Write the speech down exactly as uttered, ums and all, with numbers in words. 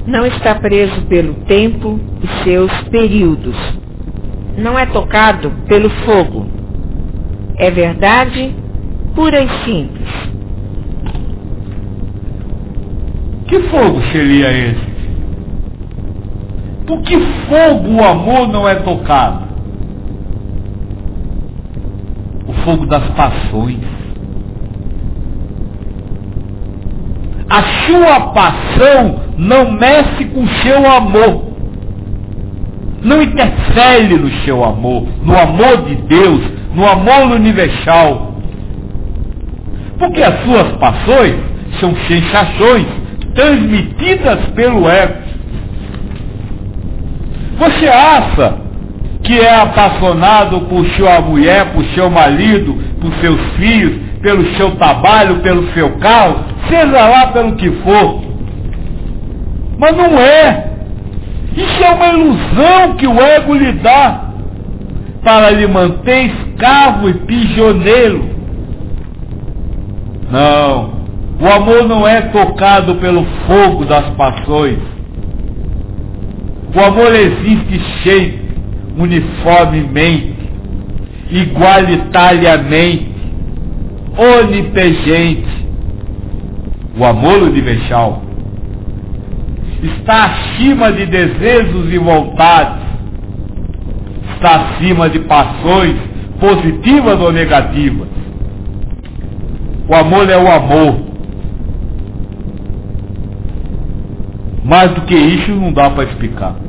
Não está preso pelo tempo e seus períodos. Não é tocado pelo fogo. É verdade pura e simples. Que fogo seria esse? Por que fogo o amor não é tocado? O fogo das paixões. A sua paixão não mexe com o seu amor. Não interfere no seu amor, no amor de Deus, no amor universal. Porque as suas paixões são sensações transmitidas pelo ego. Você acha que é apaixonado por sua mulher, por seu marido, por seus filhos, pelo seu trabalho, pelo seu carro, seja lá pelo que for. Mas não é. Isso é uma ilusão que o ego lhe dá para lhe manter escravo e prisioneiro. Não. O amor não é tocado pelo fogo das paixões. O amor existe sempre, uniformemente, igualitariamente, onipotente. O amor universal está acima de desejos e vontades, está acima de paixões positivas ou negativas. O amor é o amor. Mais do que isso não dá para explicar.